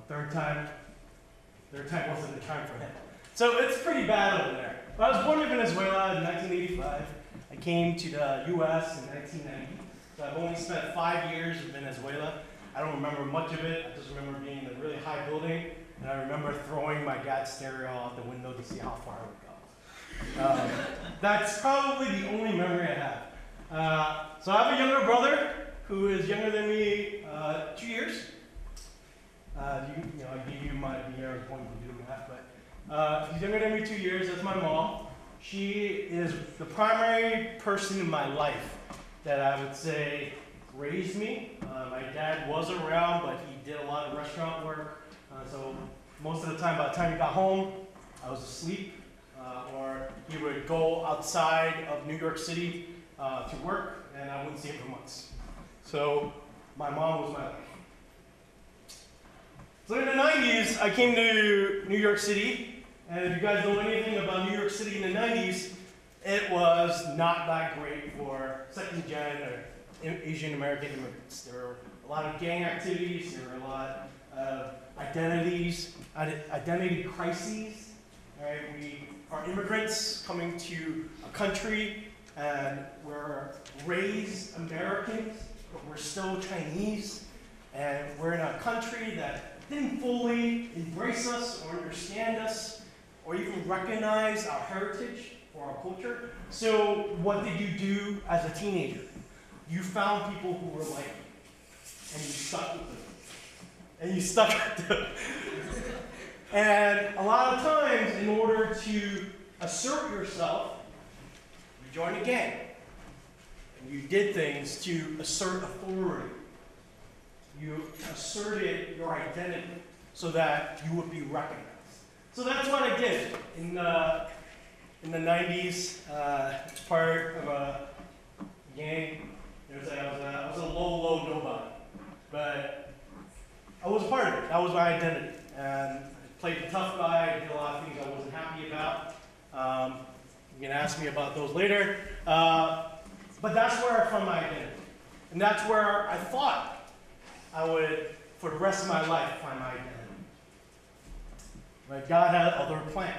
third time wasn't the time for him. So it's pretty bad over there. But I was born in Venezuela in 1985. I came to the US in 1990. So I've only spent 5 years in Venezuela. I don't remember much of it. I just remember being in a really high building, and I remember throwing my dad's stereo out the window to see how far it would go. That's probably the only memory I have. So I have a younger brother who is younger than me 2 years. I gave you my year point to do the math, but he's younger than me 2 years. That's my mom. She is the primary person in my life that I would say raised me. My dad was around, but he did a lot of restaurant work. So most of the time, by the time he got home, I was asleep, or he would go outside of New York City to work, and I wouldn't see him for months. So my mom was my life. So in the 90s, I came to New York City, and if you guys know anything about New York City in the 90s, it was not that great for second-gen or Asian American immigrants. There were a lot of gang activities, there were a lot of identity crises. Right? We are immigrants coming to a country, and we're raised Americans, but we're still Chinese, and we're in a country that didn't fully embrace us or understand us or even recognize our heritage or our culture. So what did you do as a teenager? You found people who were like you, and you stuck with them. And you stuck with them. And a lot of times, in order to assert yourself, you joined a gang. And you did things to assert authority. You asserted your identity so that you would be recognized. So that's what I did in the 90s. It's part of a gang. It was like I was a low nobody, but I was a part of it. That was my identity, and I played the tough guy. I did a lot of things I wasn't happy about. You can ask me about those later. But that's where I found my identity, and that's where I thought I would, for the rest of my life, find my identity. But God had other plans.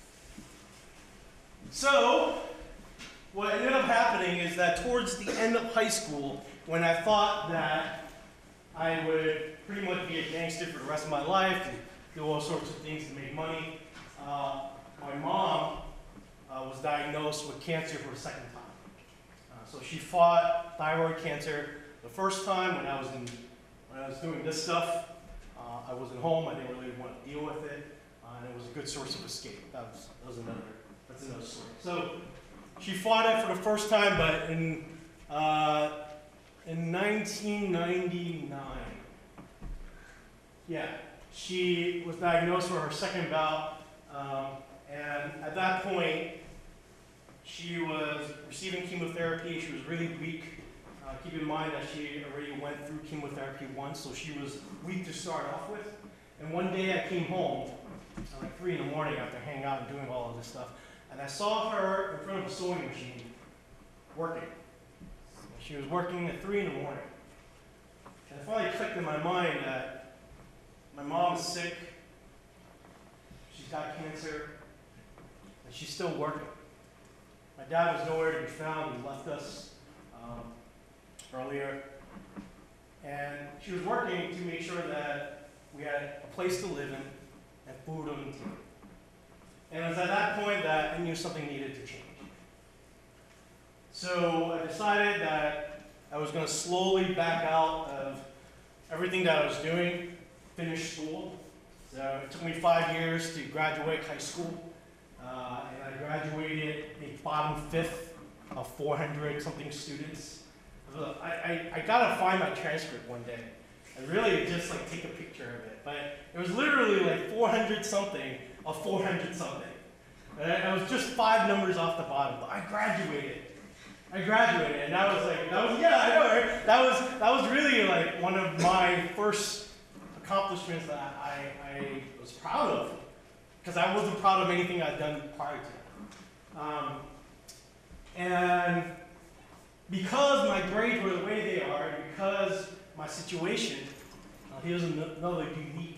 So, what ended up happening is that towards the end of high school, when I thought that I would pretty much be a gangster for the rest of my life and do all sorts of things to make money, my mom was diagnosed with cancer for the second time. So she fought thyroid cancer the first time when I was doing this stuff. I wasn't home. I didn't really want to deal with it, and it was a good source of escape. That's another story. So she fought it for the first time, but in 1999, she was diagnosed for her second bout, and at that point, she was receiving chemotherapy. She was really weak. Keep in mind that she already went through chemotherapy once, so she was weak to start off with. And one day I came home at like 3 in the morning after hanging out and doing all of this stuff, and I saw her in front of a sewing machine working. She was working at 3 in the morning. And it finally clicked in my mind that my mom is sick, she's got cancer, and she's still working. My dad was nowhere to be found. He left us earlier. And she was working to make sure that we had a place to live in and food on the table. And it was at that point that I knew something needed to change. So I decided that I was going to slowly back out of everything that I was doing, finish school. So it took me 5 years to graduate high school. And I graduated a bottom fifth of 400 something students. I gotta find my transcript one day. I really just like take a picture of it. But it was literally like 400 something of 400 something. And it was just 5 numbers off the bottom. But I graduated, and that was yeah, I know, right? That was really like one of my first accomplishments that I was proud of, because I wasn't proud of anything I'd done prior to that. And because my grades were the way they are, and because my situation, here's another unique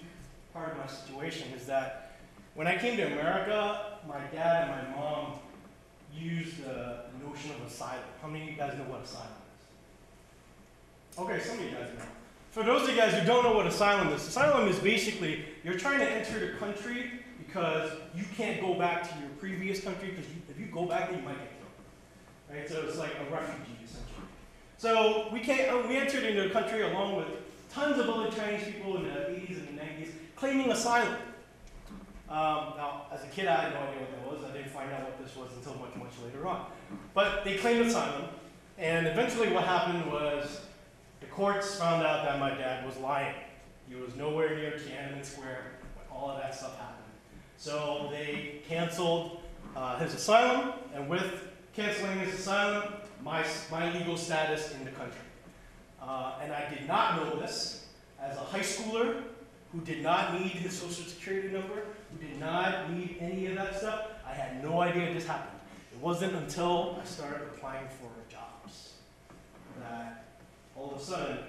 part of my situation is that when I came to America, my dad and my mom used the notion of asylum. How many of you guys know what asylum is? Okay, some of you guys know. For those of you guys who don't know what asylum is basically you're trying to enter the country because you can't go back to your previous country because if you go back there, you might get killed. Right? So it's like a refugee, essentially. So we entered into the country along with tons of other Chinese people in the 80s and the 90s claiming asylum. Now, as a kid, I had no idea what that was. I didn't find out what this was until much, much later on. But they claimed asylum, and eventually what happened was the courts found out that my dad was lying. He was nowhere near Tiananmen Square when all of that stuff happened. So they canceled his asylum, and with canceling his asylum, my legal status in the country. And I did not know this as a high schooler who did not need his social security number, who did not need any of that stuff. I had no idea this happened. It wasn't until I started applying for jobs that all of a sudden,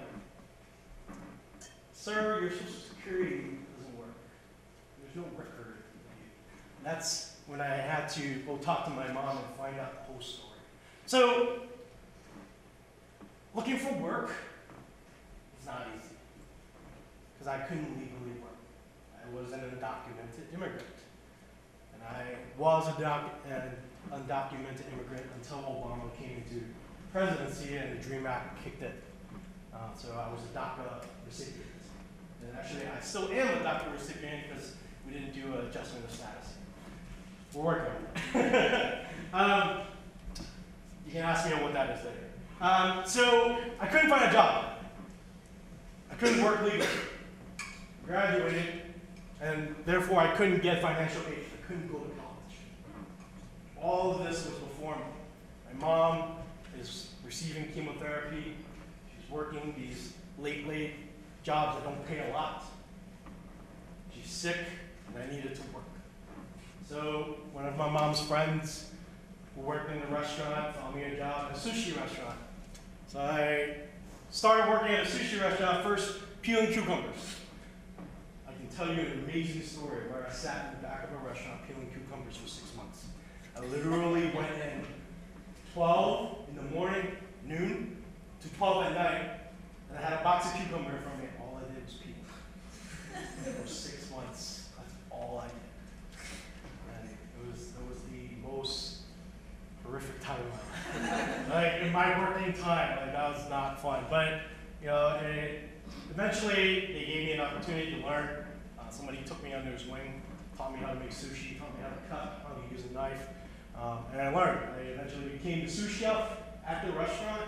sir, your social security doesn't work. There's no record of you. And that's when I had to go talk to my mom and find out the whole story. So, looking for work is not easy because I couldn't legally work. I was an undocumented immigrant. And I was an undocumented immigrant until Obama came into presidency and the DREAM Act kicked in. So I was a DACA recipient. And actually, I still am a DACA recipient because we didn't do an adjustment of status. We're working on it. You can ask me what that is later. So I couldn't find a job. I couldn't work legally. Graduated, and therefore I couldn't get financial aid. I couldn't go to college. All of this was before me. My mom is receiving chemotherapy. She's working these late jobs that don't pay a lot. She's sick, and I needed to work. So one of my mom's friends who worked in the restaurant found me a job at a sushi restaurant. So I started working at a sushi restaurant, first peeling cucumbers. I can tell you an amazing story where I sat in the back of a restaurant peeling cucumbers for 6 months. I literally went in 12 in the morning, noon, to 12 at night, and I had a box of cucumber in front of me. All I did was peel. For 6 months, that's all I did. And it was the most horrific time of my life. Like in my working time, like that was not fun. But you know, eventually they gave me an opportunity to learn. Somebody took me under his wing, taught me how to make sushi, taught me how to cut, how to use a knife, and I learned. I eventually became the sous chef at the restaurant.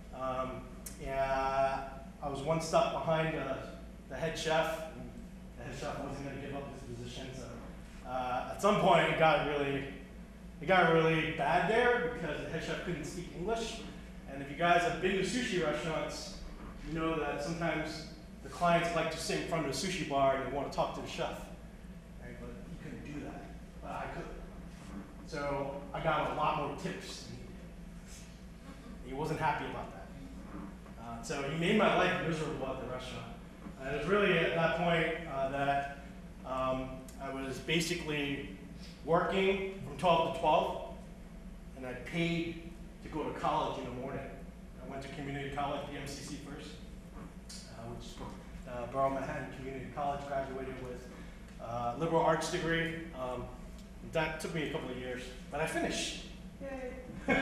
I was one step behind the head chef. And the head chef wasn't going to give up his position, so at some point it got really bad there because the head chef couldn't speak English. And if you guys have been to sushi restaurants, you know that sometimes the clients like to sit in front of the sushi bar and they want to talk to the chef. Right? But he couldn't do that. But I could. So I got a lot more tips than he did. He wasn't happy about that. So he made my life miserable at the restaurant. And it was really at that point that I was basically working from 12 to 12, and I paid to go to college in the morning. I went to community college, BMCC first, which is Borough Manhattan Community College, graduated with a liberal arts degree. That took me a couple of years, but I finished. Yay.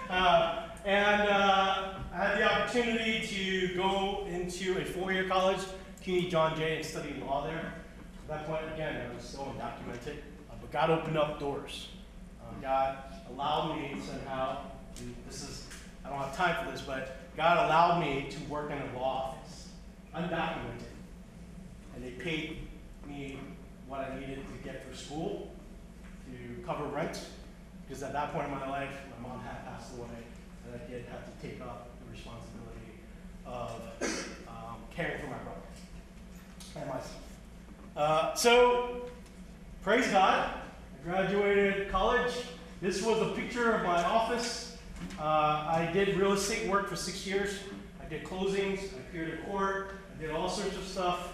I had the opportunity to go into a 4-year college, CUNY John Jay, and study law there. At that point, again, I was still undocumented, but God opened up doors. God allowed me somehow, I don't have time for this, but God allowed me to work in a law office, undocumented. And they paid me what I needed to get for school, to cover rent, because at that point in my life, my mom had passed away, and I did have to take up the responsibility of caring for my brother and myself. So, praise God, I graduated college. This was a picture of my office. I did real estate work for 6 years. I did closings, I appeared in court, I did all sorts of stuff.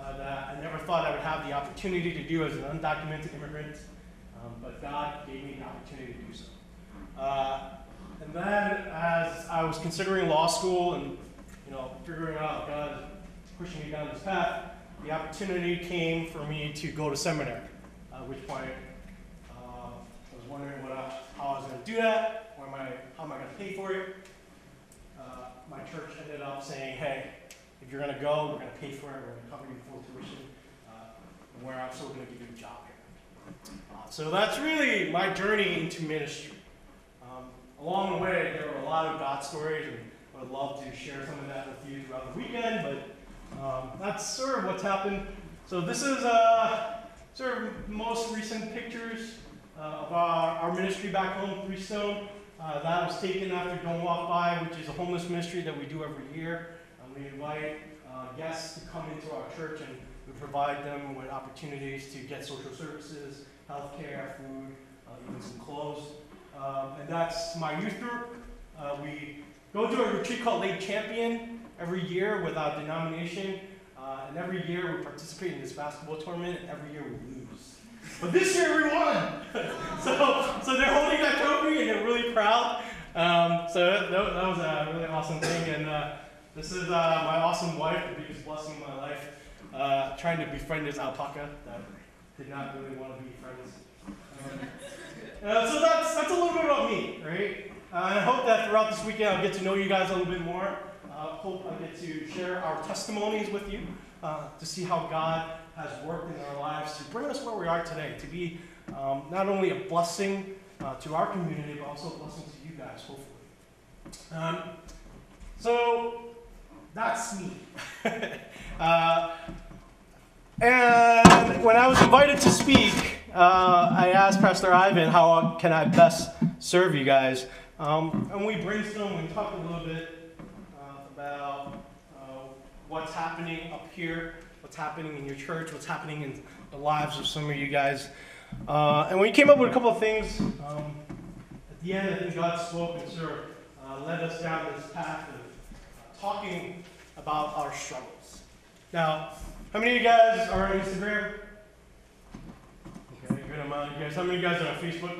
that I never thought I would have the opportunity to do as an undocumented immigrant, but God gave me the opportunity to do so. And then as I was considering law school and figuring out God pushing me down this path, the opportunity came for me to go to seminary, at which point I was wondering how I was going to do that, how am I going to pay for it. My church ended up saying, hey, if you're going to go, we're going to pay for it, we're going to cover you full tuition, and we're also going to give you a job here. So that's really my journey into ministry. Along the way, there were a lot of God stories, and I would love to share some of that with you throughout the weekend, but that's sort of what's happened. So this is sort of most recent pictures of our ministry back home, Three Stone. That was taken after Don't Walk By, which is a homeless ministry that we do every year. We invite guests to come into our church, and we provide them with opportunities to get social services, healthcare, food, even some clothes. And that's my youth group. We go to a retreat called Lake Champion every year with our denomination. And every year we participate in this basketball tournament, and every year we lose. But this year we won! so they're holding that trophy, and they're really proud. So that was a really awesome thing. And this is my awesome wife, the biggest blessing of my life, trying to befriend this alpaca that did not really want to be friends. So that's a little bit about me, right? And I hope that throughout this weekend I'll get to know you guys a little bit more. Hope I get to share our testimonies with you, to see how God has worked in our lives to bring us where we are today, to be not only a blessing to our community, but also a blessing to you guys, hopefully. So that's me. And when I was invited to speak, I asked Pastor Ivan, how can I best serve you guys? And we brainstormed and talked a little bit about what's happening up here, what's happening in your church, what's happening in the lives of some of you guys. And we came up with a couple of things. At the end, I think God spoke and sort of led us down this path of talking about our struggles. Now, how many of you guys are on Instagram? Okay, good amount of you guys. How many of you guys are on Facebook?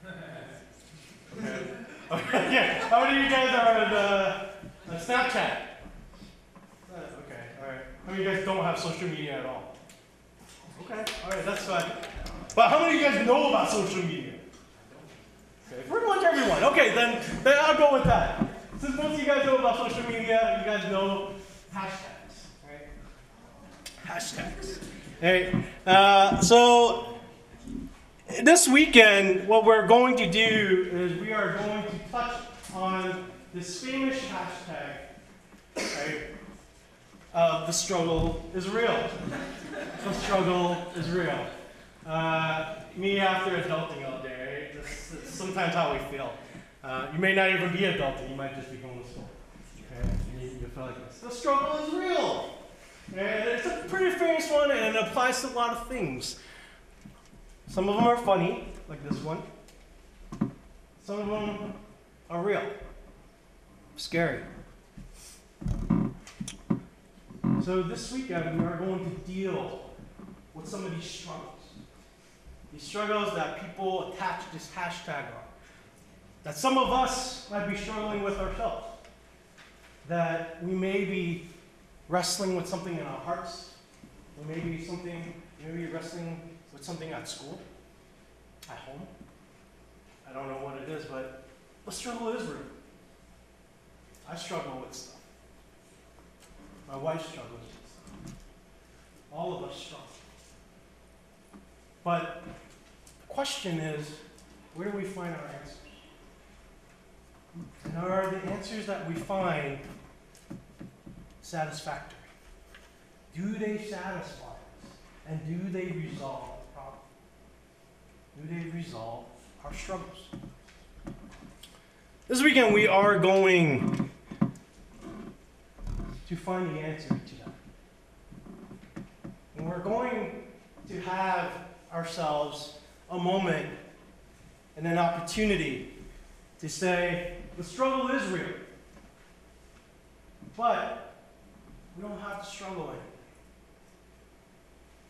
Okay, yeah. How many of you guys are on Snapchat? Okay, all right. How many of you guys don't have social media at all? Okay, all right, that's fine. But how many of you guys know about social media? Okay, pretty much everyone. Okay, then I'll go with that. Since most of you guys know about social media, you guys know hashtags, right? Hashtags. Hey, so this weekend, what we're going to do is we are going to touch on this famous hashtag, right? The struggle is real. The struggle is real. Me after adulting all day, right? That's sometimes how we feel. You may not even be adulting, you might just be homeschooled. Okay? You feel like this. The struggle is real. And it's a pretty famous one, and it applies to a lot of things. Some of them are funny, like this one. Some of them are real, scary. So this weekend we are going to deal with some of these struggles. These struggles that people attach this hashtag on. That some of us might be struggling with ourselves. That we may be wrestling with something in our hearts. Or maybe wrestling with something at school, at home. I don't know what it is, but the struggle is real. I struggle with stuff. My wife struggles with stuff. All of us struggle. But the question is, where do we find our answers? And are the answers that we find satisfactory? Do they satisfy us? And do they resolve the problem? Do they resolve our struggles? This weekend we are going to find the answer to that. And we're going to have ourselves a moment and an opportunity to say, the struggle is real. But we don't have to struggle anymore.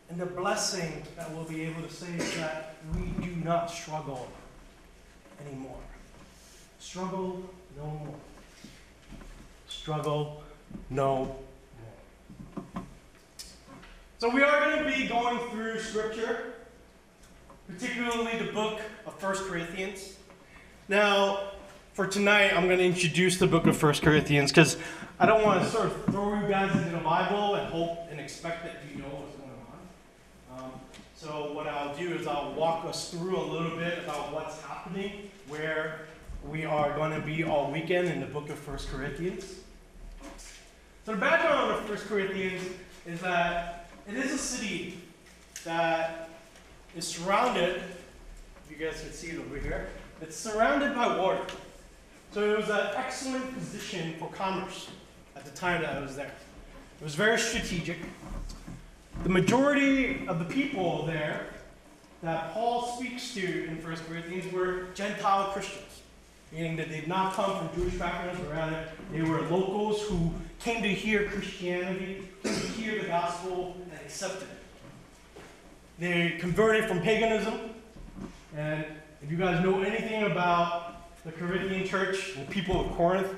And the blessing that we'll be able to say is that we do not struggle anymore. Struggle no more. Struggle no more. So we are going to be going through Scripture, particularly the book of 1 Corinthians. Now, for tonight, I'm going to introduce the book of 1 Corinthians because I don't want to sort of throw you guys into the Bible and hope and expect that you know what's going on. So what I'll do is I'll walk us through a little bit about what's happening, where we are going to be all weekend in the book of 1 Corinthians. So the background of 1 Corinthians is that it is a city that is surrounded, if you guys can see it over here, it's surrounded by water. So it was an excellent position for commerce at the time that I was there. It was very strategic. The majority of the people there that Paul speaks to in 1 Corinthians were Gentile Christians, meaning that they did not come from Jewish backgrounds, but rather they were locals who came to hear Christianity, came to hear the gospel, and accepted it. They converted from paganism, and if you guys know anything about the Corinthian church and the people of Corinth,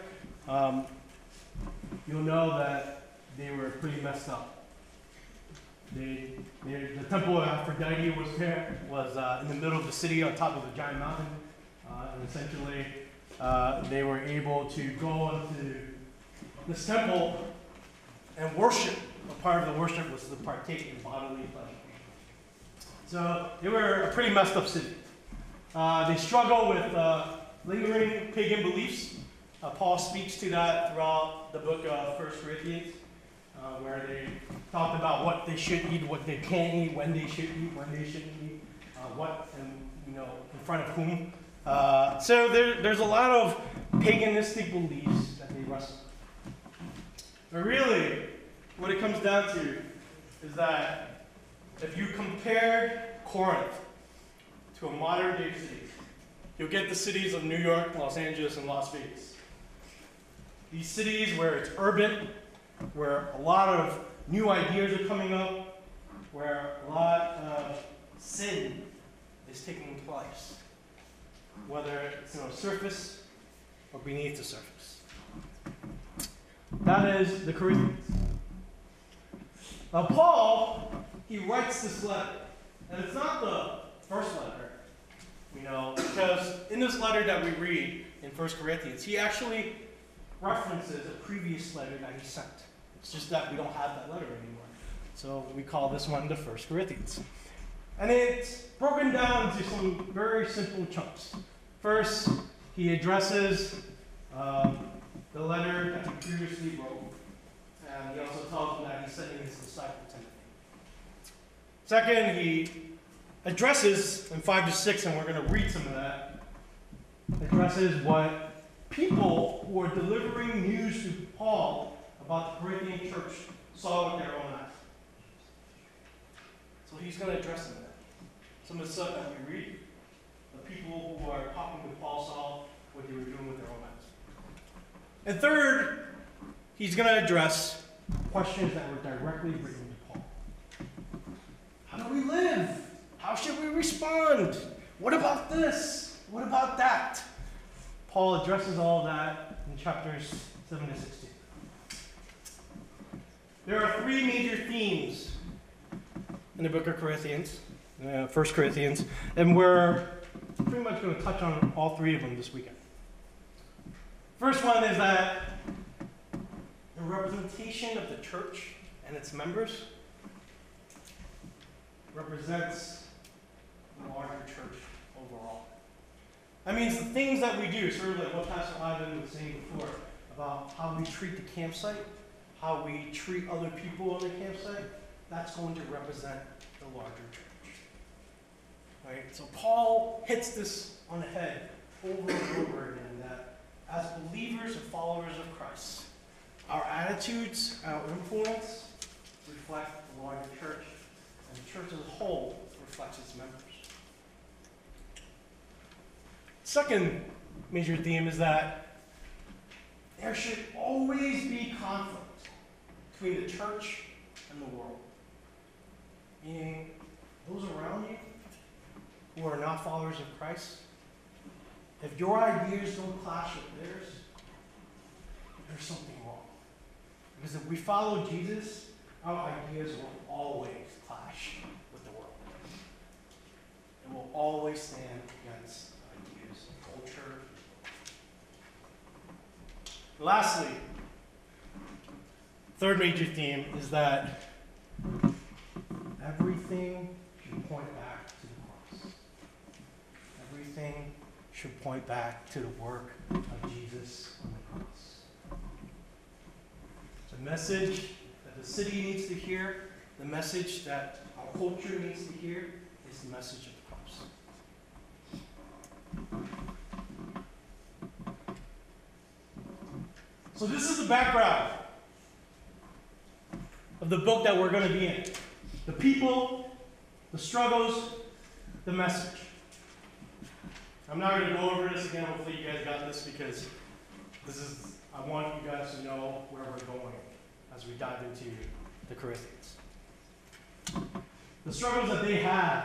you'll know that they were pretty messed up. The temple of Aphrodite was there, was in the middle of the city on top of a giant mountain, and essentially they were able to go into this temple and worship. A part of the worship was to partake in bodily pleasure. So they were a pretty messed up city. They struggle with lingering pagan beliefs. Paul speaks to that throughout the book of 1 Corinthians, where they talked about what they should eat, what they can't eat, when they should eat, when they shouldn't eat, what and in front of whom. So there's a lot of paganistic beliefs that they wrestle with. But really, what it comes down to is that if you compare Corinth to a modern day city, you'll get the cities of New York, Los Angeles, and Las Vegas. These cities where it's urban, where a lot of new ideas are coming up, where a lot of sin is taking place, whether it's on the surface or beneath the surface. That is the Corinthians. Now Paul, he writes this letter, and it's not the first letter, because in this letter that we read in 1 Corinthians, he actually references a previous letter that he sent. It's just that we don't have that letter anymore. So we call this one the 1 Corinthians. And it's broken down into some very simple chunks. First, he addresses the letter that he previously wrote. And he also tells them that he's sending his disciple Timothy. Second, he addresses in 5 to 6, and we're going to read some of that, addresses what people who are delivering news to Paul about the Corinthian church saw with their own eyes. So he's going to address some of that. Some of the stuff that we read, the people who are talking to Paul saw what they were doing with their own eyes. And third, he's going to address questions that were directly written to Paul. How do we live? How should we respond? What about this? What about that? Paul addresses all that in chapters 7 to 16. There are 3 major themes in the book of Corinthians, 1 Corinthians, and we're pretty much going to touch on all 3 of them this weekend. First one is that the representation of the church and its members represents the larger church overall. That means the things that we do, sort of like what Pastor Ivan was saying before, about how we treat the campsite, how we treat other people on the campsite, that's going to represent the larger church. Right? So Paul hits this on the head over and over again, that as believers and followers of Christ, our attitudes, our influence reflect the larger church, and the church as a whole reflects its members. Second major theme is that there should always be conflict between the church and the world. Meaning not followers of Christ, if your ideas don't clash with theirs, there's something wrong. Because if we follow Jesus, our ideas will always clash with the world. It will always stand against ideas of culture. Lastly, third major theme is that everything should point back to the cross. Everything should point back to the work of Jesus on the cross. It's a message that the city needs to hear, the message that our culture needs to hear is the message of the cross. So this is the background of the book that we're going to be in. The people, the struggles, the message. I'm not going to go over this again. Hopefully you guys got this because I want you guys to know where we're going as we dive into the Corinthians. The struggles that they had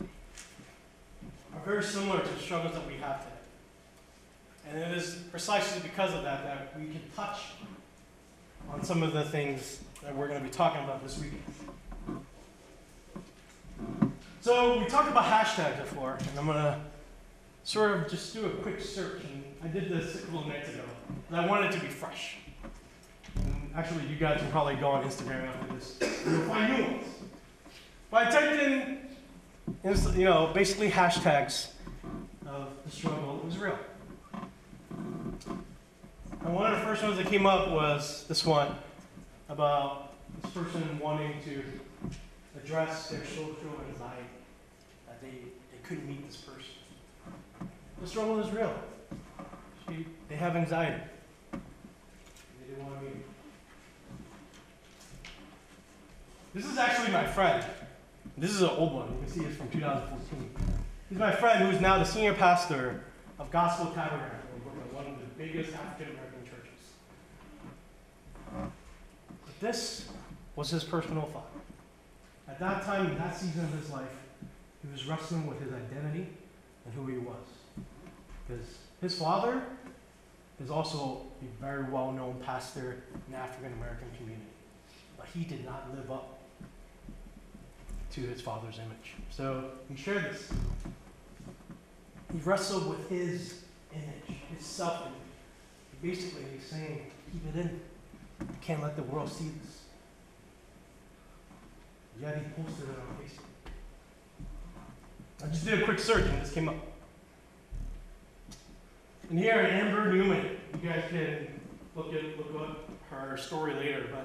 are very similar to the struggles that we have today. And it is precisely because of that that we can touch on some of the things that we're going to be talking about this weekend. So we talked about hashtags before, and I'm going to sort of just do a quick search. And I did this a couple of nights ago, and I wanted it to be fresh. And actually, you guys can probably go on Instagram after this, and you'll find new ones. But I typed in, basically hashtags of the struggle. It was real. And one of the first ones that came up was this one about this person wanting to address their social anxiety, that they couldn't meet this person. The struggle is real. They have anxiety. They didn't want to meet him. This is actually my friend. This is an old one. You can see it's from 2014. He's my friend who's now the senior pastor of Gospel Tabernacle in Brooklyn, one of the biggest African American churches. But this was his personal thought. At that time, in that season of his life, he was wrestling with his identity and who he was. Because his father is also a very well-known pastor in the African American community. But he did not live up to his father's image. So he shared this. He wrestled with his image, his self-image. Basically, he's saying, keep it in. You can't let the world see this. Yet he posted it on Facebook. I just did a quick search and this came up. And here, Amber Newman, you guys can look up her story later, but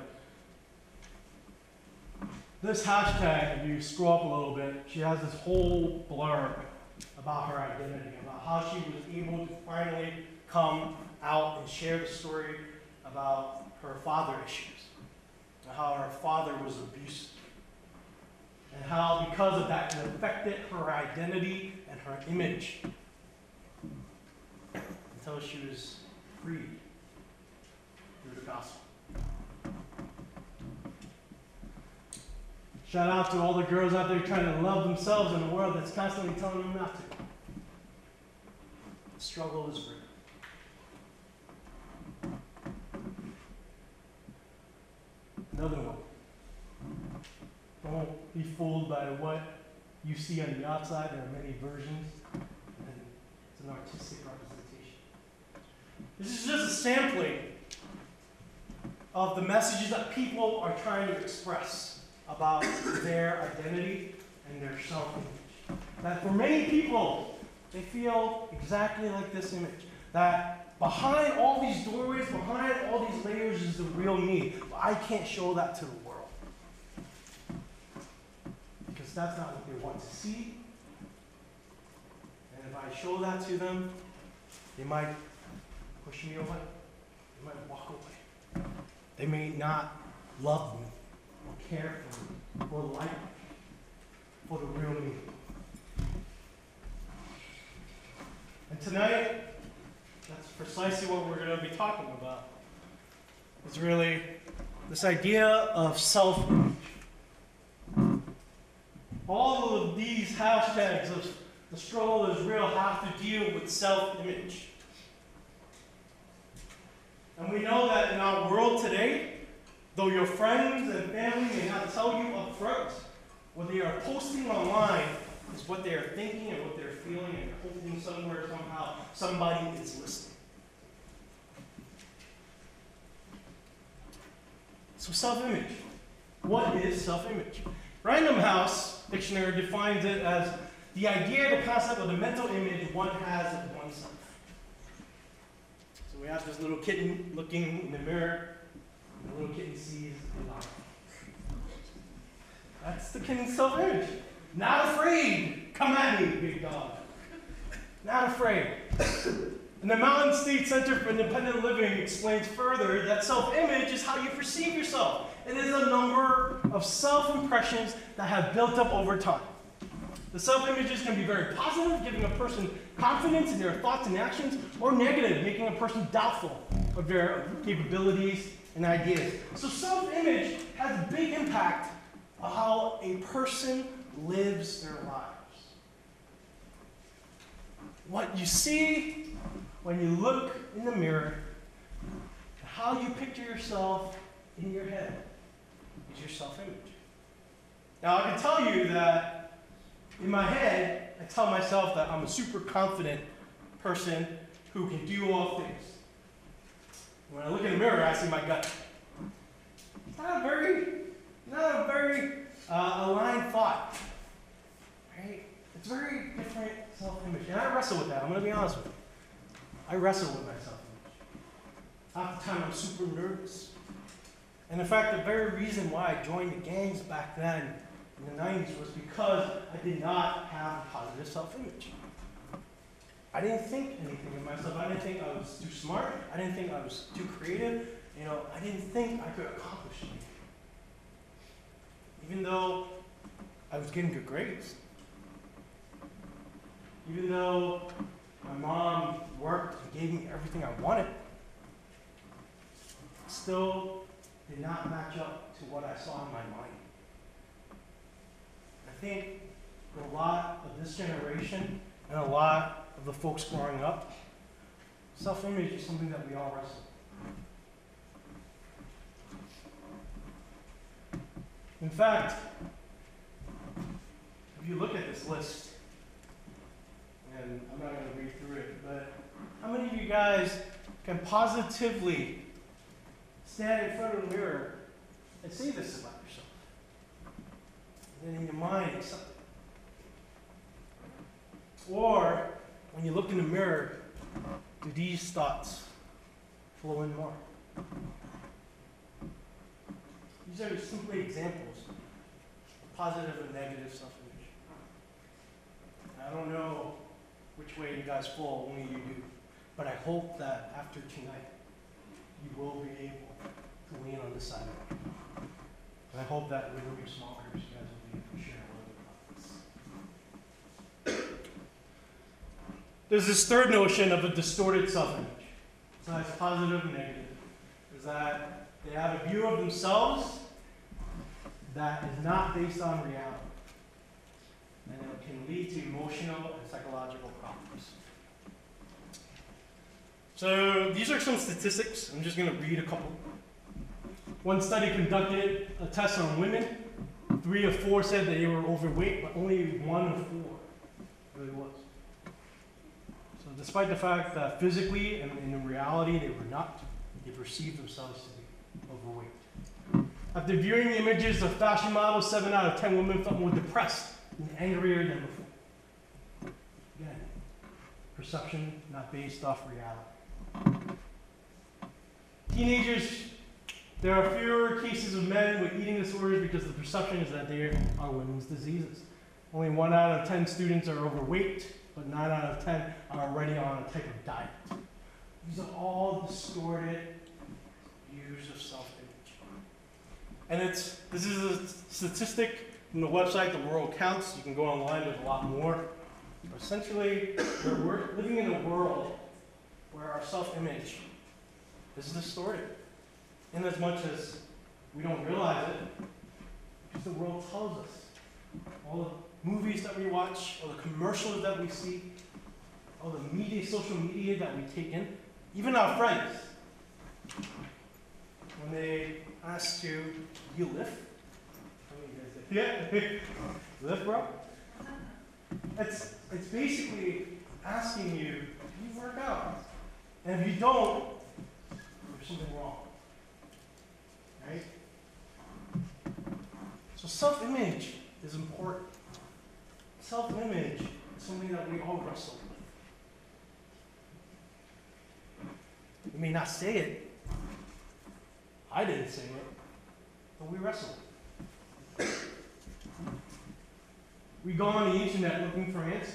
this hashtag, if you scroll up a little bit, she has this whole blurb about her identity, about how she was able to finally come out and share the story about her father issues, and how her father was abusive, and how because of that it affected her identity and her image until she was freed through the gospel. Shout out to all the girls out there trying to love themselves in a world that's constantly telling them not to. The struggle is real. Another one. Don't be fooled by what you see on the outside. There are many versions, and it's an artistic representation. This is just a sampling of the messages that people are trying to express about their identity and their self-image. That for many people, they feel exactly like this image. That behind all these doorways, behind all these layers is the real me. But I can't show that to the world. Because that's not what they want to see. And if I show that to them, they might push me away. They might walk away. They may not love me, or care for me, or like me, for the real me. And tonight, that's precisely what we're going to be talking about. It's really this idea of self-image. All of these hashtags the struggle is real, have to deal with self-image. And we know that in our world today, though your friends and family may not tell you up front, what they are posting online is what they are thinking and what they're feeling, and hoping somewhere, somehow, somebody is listening. So self-image. What is self-image? Random House Dictionary defines it as the idea, the concept of the mental image one has of oneself. So we have this little kitten looking in the mirror, and the little kitten sees a lion. That's the kitten's self-image. Not afraid. Come at me, big dog. Not afraid. And the Mountain State Center for Independent Living explains further that self-image is how you perceive yourself. It is a number of self-impressions that have built up over time. The self-images can be very positive, giving a person confidence in their thoughts and actions, or negative, making a person doubtful of their capabilities and ideas. So self-image has a big impact on how a person lives their lives. What you see when you look in the mirror, how you picture yourself in your head, is your self-image. Now, I can tell you that in my head, I tell myself that I'm a super confident person who can do all things. When I look in the mirror, I see my gut. It's not a very aligned thought, right? It's very different self-image, and I wrestle with that. I'm going to be honest with you. I wrestle with my self-image. Half the time, I'm super nervous. And in fact, the very reason why I joined the gangs back then in the 90s was because I did not have a positive self-image. I didn't think anything of myself. I didn't think I was too smart. I didn't think I was too creative. I didn't think I could accomplish anything. Even though I was getting good grades. Even though my mom worked and gave me everything I wanted, it still did not match up to what I saw in my mind. I think for a lot of this generation and a lot of the folks growing up, self-image is something that we all wrestle with. In fact, if you look at this list, and I'm not going to read through it, but how many of you guys can positively stand in front of the mirror and say this about yourself? And then in your mind, accept it. Or, when you look in the mirror, do these thoughts flow in more? These are simply examples of positive and negative self-image. I don't know which way you guys fall, only you do. But I hope that after tonight, you will be able to lean on this side of it. And I hope that with your small groups, you guys will be able to share a little bit about this. There's this third notion of a distorted self-image. So that's positive and negative. Is that they have a view of themselves that is not based on reality. And it can lead to emotional and psychological problems. So these are some statistics. I'm just going to read a couple. One study conducted a test on women. 3 of 4 said that they were overweight, but only 1 of 4 really was. So despite the fact that physically and in reality they were not, they perceived themselves to be overweight. After viewing the images of fashion models, 7 out of 10 women felt more depressed and angrier than before. Again, perception not based off reality. Teenagers, there are fewer cases of men with eating disorders because the perception is that they are women's diseases. Only 1 out of 10 students are overweight, but 9 out of 10 are already on a type of diet. These are all distorted views of self-image. And this is a statistic from the website, The World Counts. You can go online, there's a lot more. But essentially, we're living in a world where our self-image is distorted. In as much as we don't realize it, because the world tells us. All the movies that we watch, or the commercials that we see, or the media, social media that we take in, even our friends, when they ask you, do you lift? How many of you guys say, yeah, lift, bro? It's basically asking you, do you work out? And if you don't, there's something wrong. Right? So self-image is important. Self-image is something that we all wrestle with. You may not say it. I didn't say it. But we wrestle with it. We go on the internet looking for answers.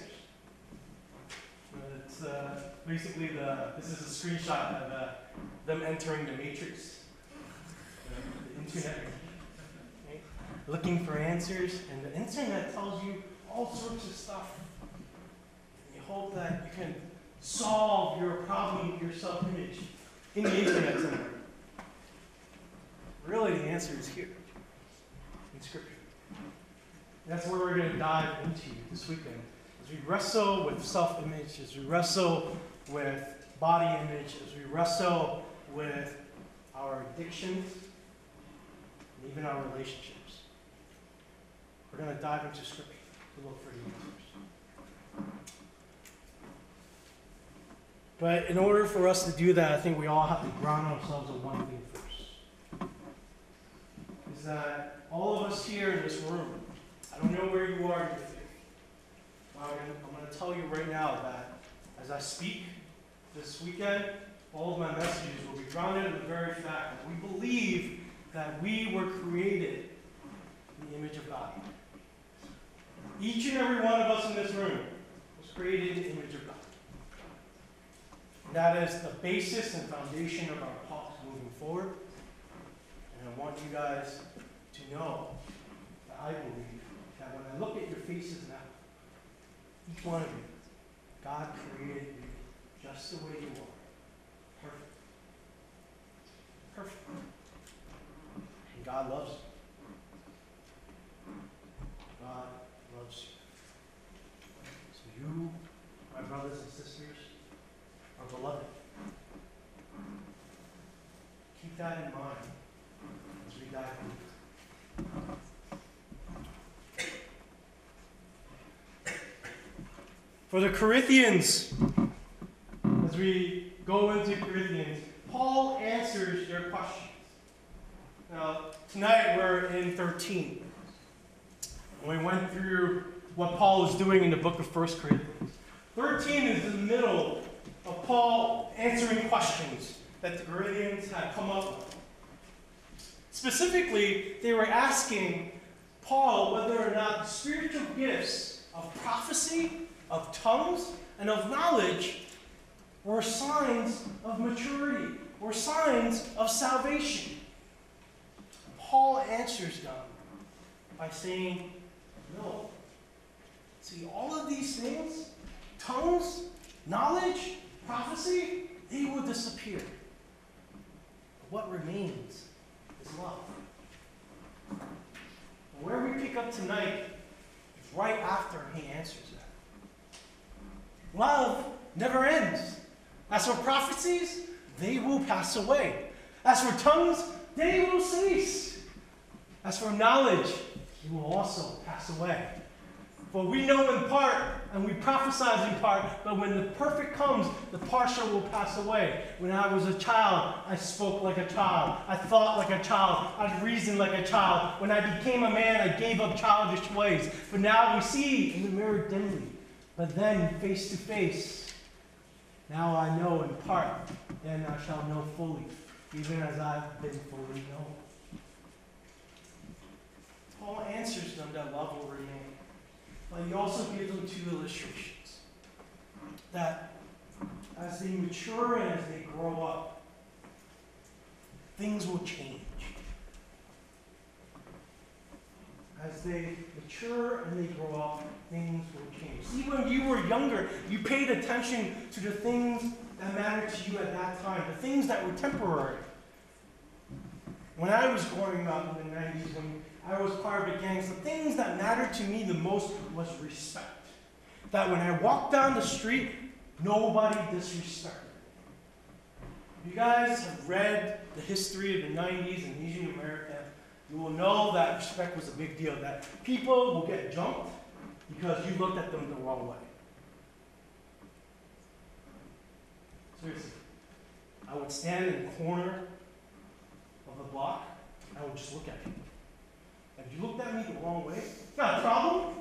It's basically this is a screenshot of them entering the matrix. The internet. Right? Looking for answers, and the internet tells you all sorts of stuff. And you hope that you can solve your problem with your self-image in the internet somewhere. Really, the answer is here, in Scripture. That's where we're going to dive into this weekend. As we wrestle with self-image, as we wrestle with body image, as we wrestle with our addictions, and even our relationships. We're going to dive into Scripture to look for the answers. But in order for us to do that, I think we all have to ground ourselves on one thing first. Is that all of us here in this room, I don't know where you are in your faith. I'm going to tell you right now that as I speak this weekend, all of my messages will be grounded in the very fact that we believe that we were created in the image of God. Each and every one of us in this room was created in the image of God. And that is the basis and foundation of our talks moving forward. And I want you guys to know that I believe that when I look at your faces now, each one of you, God created you just the way you are. Perfect. Perfect. And God loves you. God loves you. So you, my brothers and sisters, are beloved. Keep that in mind as we dive into. For the Corinthians, as we go into Corinthians, Paul answers their questions. Now, tonight we're in 13. We went through what Paul was doing in the book of 1 Corinthians. 13 is the middle of Paul answering questions that the Corinthians had come up with. Specifically, they were asking Paul whether or not the spiritual gifts of prophecy, of tongues, and of knowledge were signs of maturity, were signs of salvation. Paul answers them by saying, no. See, all of these things, tongues, knowledge, prophecy, they will disappear. But what remains is love. And where we pick up tonight is right after he answers that. Love never ends. As for prophecies, they will pass away. As for tongues, they will cease. As for knowledge, it will also pass away. For we know in part, and we prophesy in part, but when the perfect comes, the partial will pass away. When I was a child, I spoke like a child. I thought like a child. I reasoned like a child. When I became a man, I gave up childish ways. But now we see in the mirror dimly, but then face to face. Now I know in part, then I shall know fully, even as I've been fully known. Paul answers them that love will remain. But he also gives them two illustrations. That as they mature and as they grow up, things will change. As they mature and they grow up, things will change. See, when you were younger, you paid attention to the things that mattered to you at that time, the things that were temporary. When I was growing up in the 90s, when I was part of the gangs, the things that mattered to me the most was respect. That when I walked down the street, nobody disrespected me. If you guys have read the history of the 90s in Asian America, you will know that respect was a big deal, that people will get jumped because you looked at them the wrong way. Seriously. I would stand in the corner of the block, and I would just look at people. If you looked at me the wrong way, got a problem?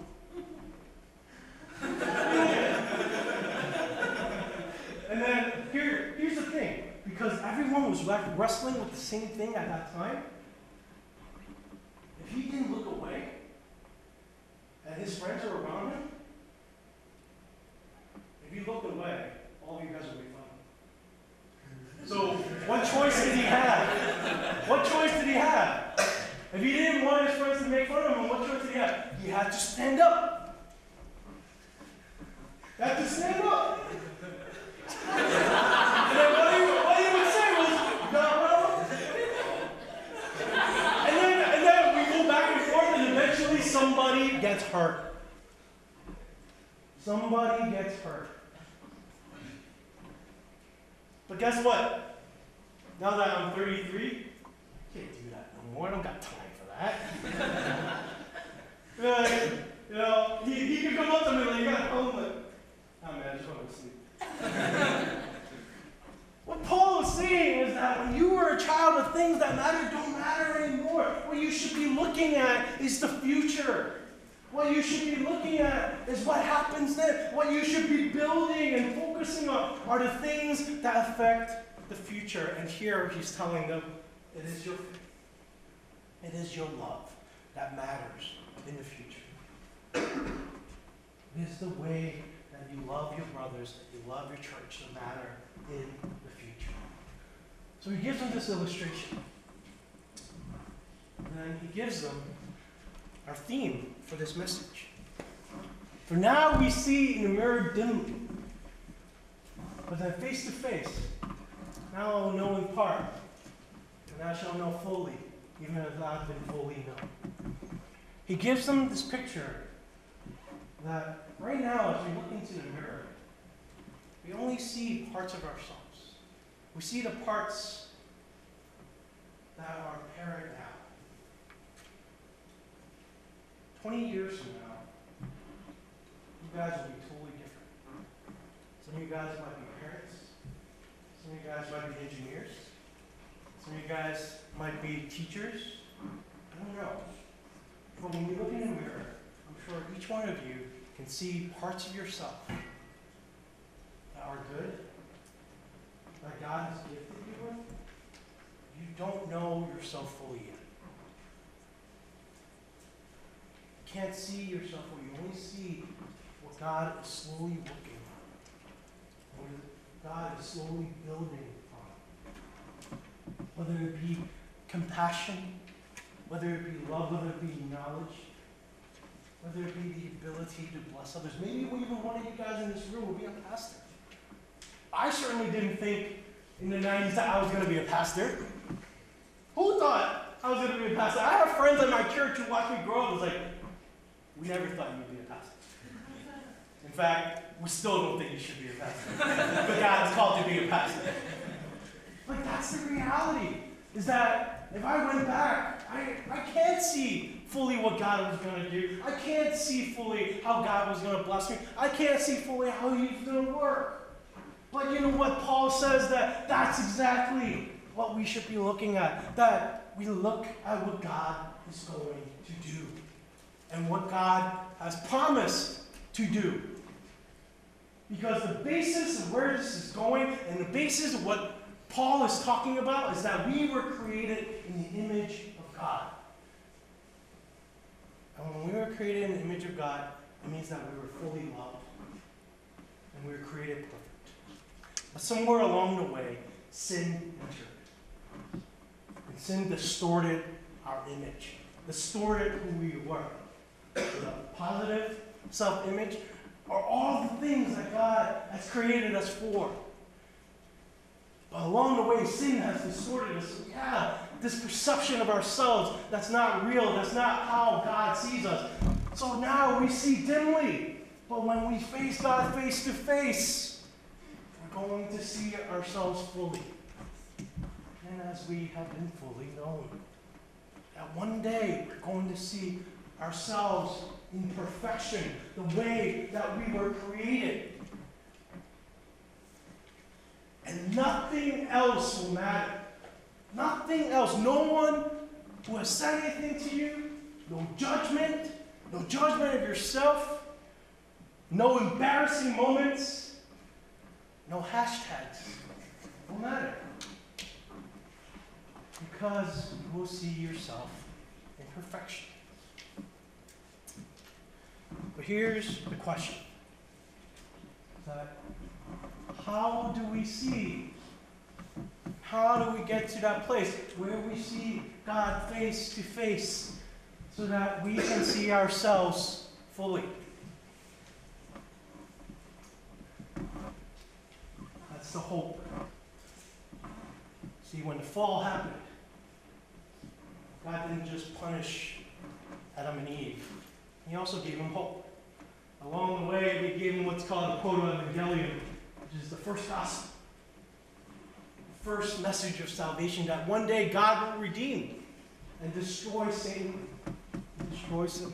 And then here's the thing, because everyone was wrestling with the same thing at that time, if he didn't look away, and his friends are around him, if he looked away, all of you guys would be fine. So, what choice did he have? What choice did he have? If he didn't want his friends to make fun of him, what choice did he have? He had to stand up. He had to stand up. And then what he would say was, not well. And then we go back and forth, and eventually somebody gets hurt. Somebody gets hurt. But guess what? Now that I'm 33, I can't do that no more. I don't got time for that. You know, he could come up to me like, you got home, like, oh man, I just want to sleep. What Paul is saying is that when you were a child, the things that matter don't matter anymore. What you should be looking at is the future. What you should be looking at is what happens then. What you should be building and focusing on are the things that affect the future. And here he's telling them, it is your faith. It is your love that matters in the future. It is the way that you love your brothers, that you love your church, that matter in the future. So he gives them this illustration. And then he gives them our theme for this message. For now we see in a mirror dimly, but then face to face. Now I will know in part, and I shall know fully, even as I have been fully known. He gives them this picture that right now, as we look into the mirror, we only see parts of ourselves. We see the parts that are apparent now. 20 years from now, you guys will be totally different. Some of you guys might be parents. Some of you guys might be engineers. Some of you guys might be teachers. I don't know. But when you look in the mirror, I'm sure each one of you can see parts of yourself that are good, that God has gifted you with. You don't know yourself fully yet. You can't see yourself fully. You only see what God is slowly working on. What God is slowly building on. Whether it be compassion, whether it be love, whether it be knowledge, whether it be the ability to bless others. Maybe even one of you guys in this room will be a pastor. I certainly didn't think in the 90s that I was going to be a pastor. Who thought I was going to be a pastor? I have friends in my church who watched me grow up. It was like, we never thought you'd be a pastor. In fact, we still don't think you should be a pastor. But God has called you to be a pastor. But that's the reality, is that if I went back, I can't see fully what God was going to do. I can't see fully how God was going to bless me. I can't see fully how He's going to work. But you know what? Paul says that that's exactly what we should be looking at. That we look at what God is going to do. And what God has promised to do. Because the basis of where this is going, and the basis of what Paul is talking about, is that we were created in the image of God. And when we were created in the image of God, it means that we were fully loved. And we were created perfect. But somewhere along the way, sin entered. And sin distorted our image. Distorted who we were. The positive self-image are all the things that God has created us for. But along the way, sin has distorted us. Yeah, this perception of ourselves that's not real, that's not how God sees us. So now we see dimly. But when we face God face to face, we're going to see ourselves fully. And as we have been fully known, that one day we're going to see ourselves in perfection, the way that we were created. And nothing else will matter. Nothing else. No one who has said anything to you, no judgment of yourself, no embarrassing moments, no hashtags. It won't matter. Because you will see yourself in perfection. But here's the question. How do we see? How do we get to that place where we see God face to face so that we can see ourselves fully? That's the hope. See, when the fall happened, God didn't just punish Adam and Eve. He also gave them hope. Along the way, he gave them what's called the proto-evangelium, which is the first gospel. The first message of salvation, that one day God will redeem and destroy Satan, and destroy sin.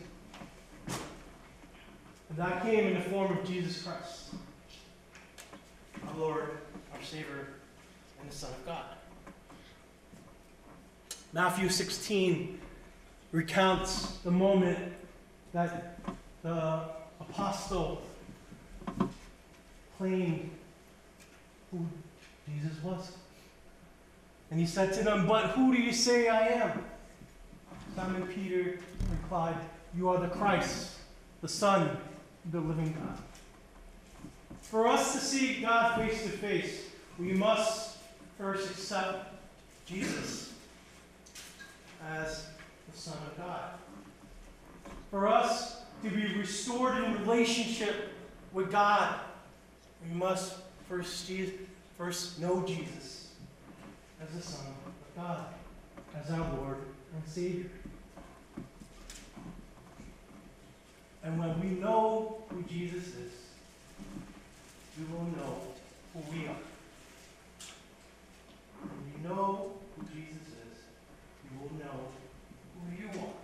And that came in the form of Jesus Christ, our Lord, our Savior, and the Son of God. Matthew 16 recounts the moment that the apostle claimed who Jesus was. And he said to them, "But who do you say I am?" Simon Peter replied, "You are the Christ, the Son of the living God." For us to see God face to face, we must first accept Jesus as the Son of God. For us to be restored in relationship with God, we must first know Jesus as the Son of God, as our Lord and Savior. And when we know who Jesus is, we will know who we are. When we know who Jesus is, we will know who you are.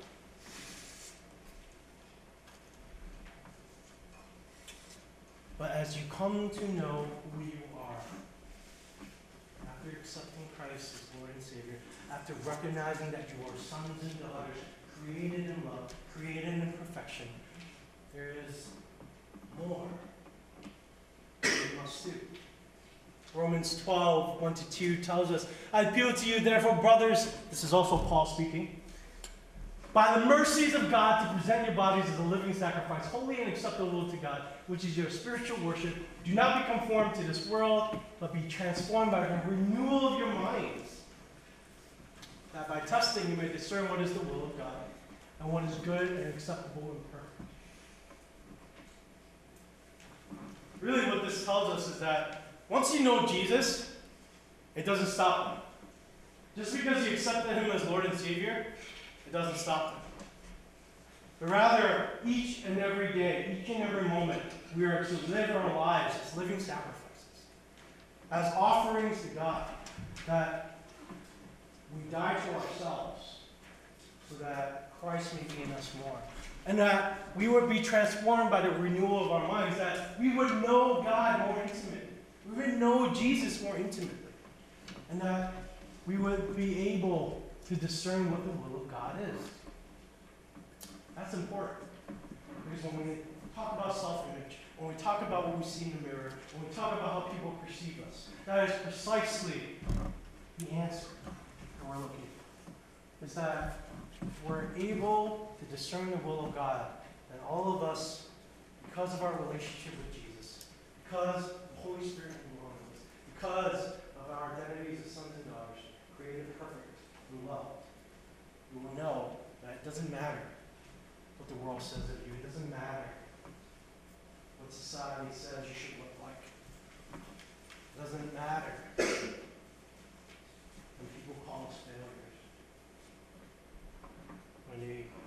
But as you come to know who you are, after accepting Christ as Lord and Savior, after recognizing that you are sons and daughters, created in love, created in perfection, there is more you must do. Romans 12, 1-2 tells us, "I appeal to you, therefore, brothers," this is also Paul speaking, "by the mercies of God, to present your bodies as a living sacrifice, holy and acceptable to God, which is your spiritual worship. Do not be conformed to this world, but be transformed by the renewal of your minds, that by testing you may discern what is the will of God, and what is good and acceptable and perfect." Really what this tells us is that once you know Jesus, it doesn't stop them. Just because you accepted him as Lord and Savior, it doesn't stop them. But rather, each and every day, each and every moment, we are to live our lives as living sacrifices, as offerings to God, that we die to ourselves so that Christ may be in us more. And that we would be transformed by the renewal of our minds, that we would know God more intimately. We would know Jesus more intimately. And that we would be able to discern what the will of God is. That's important. Because when we talk about self-image, when we talk about what we see in the mirror, when we talk about how people perceive us, that is precisely the answer that we're looking for. Is that if we're able to discern the will of God, then all of us, because of our relationship with Jesus, because of the Holy Spirit indwelling us, because of our identities as sons and daughters, created perfect and loved, we will know that it doesn't matter what the world says of you. It doesn't matter what society says you should look like. It doesn't matter when people call us failures.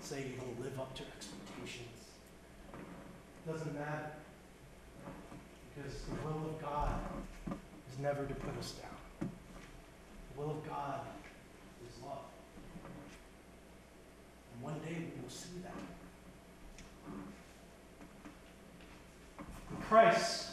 say you don't live up to expectations. It doesn't matter. Because the will of God is never to put us down. The will of God is love. And one day we will see that. In Christ,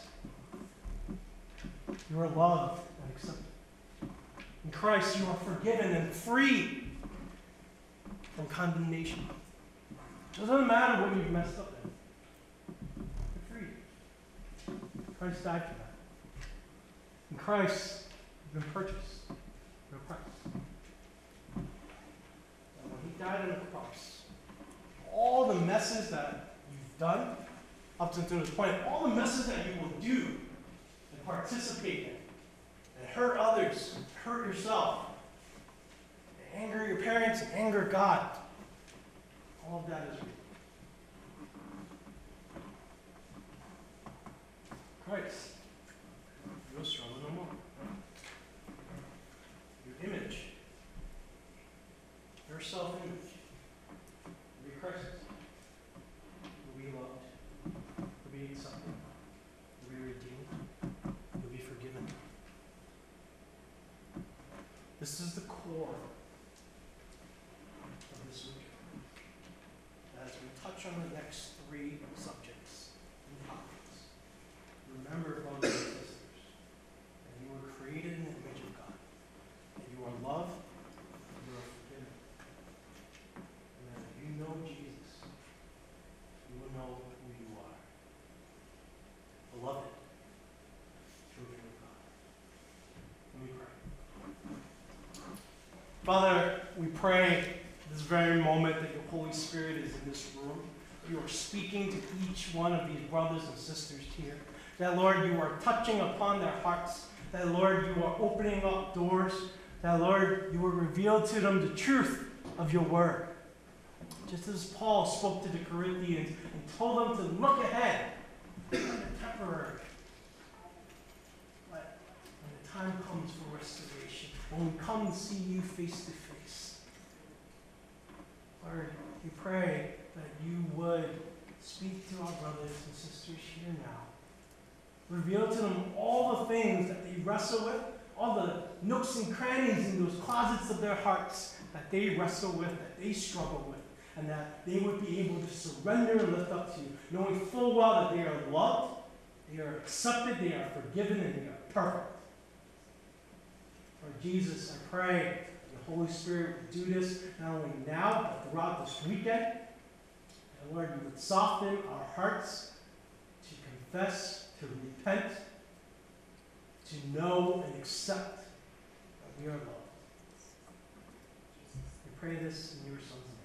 you are loved and accepted. In Christ, you are forgiven and free from condemnation. It doesn't matter what you've messed up in. You're free. Christ died for that. In Christ, you've been purchased for a price. And when he died on the cross, all the messes that you've done up until this point, all the messes that you will do and participate in, and hurt others, hurt yourself, and anger your parents, and anger God, all of that is real. Christ, you will struggle no more. Your image, your self-image, will be Christ's. Will be loved, will be accepted, will be redeemed, will be forgiven. This is the core of this week. As we touch on the next three subjects and topics, remember, brothers and sisters, that you were created in the image of God, that you are loved, and you are forgiven, and that if you know Jesus, you will know who you are. Beloved children of God. Let me pray. Father, we pray this very moment that your Holy Spirit is in this room. You are speaking to each one of these brothers and sisters here. That, Lord, you are touching upon their hearts. That, Lord, you are opening up doors. That, Lord, you will reveal to them the truth of your word. Just as Paul spoke to the Corinthians and told them to look ahead, not the temporary. But when the time comes for restoration, when we come and see you face to face, Lord, we pray that you would speak to our brothers and sisters here now. Reveal to them all the things that they wrestle with, all the nooks and crannies in those closets of their hearts that they wrestle with, that they struggle with, and that they would be able to surrender and lift up to you, knowing full well that they are loved, they are accepted, they are forgiven, and they are perfect. Lord Jesus, I pray that the Holy Spirit would do this not only now, but throughout this weekend. And Lord, you would soften our hearts to confess, to repent, to know and accept that we are loved. We pray this in your Son's name.